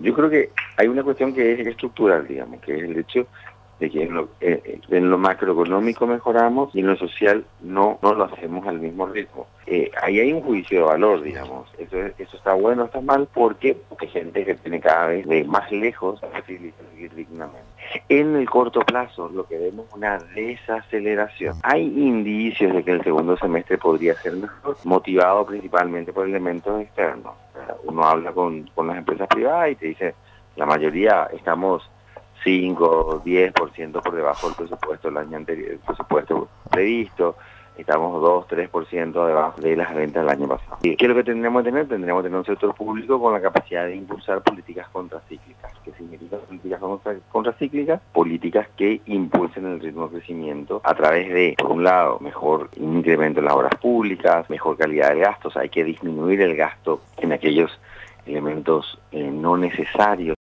Yo creo que hay una cuestión que es estructural, digamos, que es el hecho de que en lo macroeconómico mejoramos y en lo social no lo hacemos al mismo ritmo. Ahí hay un juicio de valor, digamos. Eso está bueno o está mal, porque hay gente que tiene cada vez de más lejos posibilidad de vivir dignamente. En el corto plazo lo que vemos es una desaceleración. Hay indicios de que el segundo semestre podría ser mejor, motivado principalmente por elementos externos. Uno habla con las empresas privadas y te dice, la mayoría estamos 5 o 10% por debajo del presupuesto del año anterior, el presupuesto previsto, estamos 2-3% debajo de las ventas del año pasado. ¿Qué es lo que tendríamos que tener? Tendríamos que tener un sector público con la capacidad de impulsar políticas contracíclicas. ¿Qué significa políticas contracíclicas? Políticas que impulsen el ritmo de crecimiento a través de, por un lado, mejor incremento en las obras públicas, mejor calidad de gastos. Hay que disminuir el gasto en aquellos elementos no necesarios.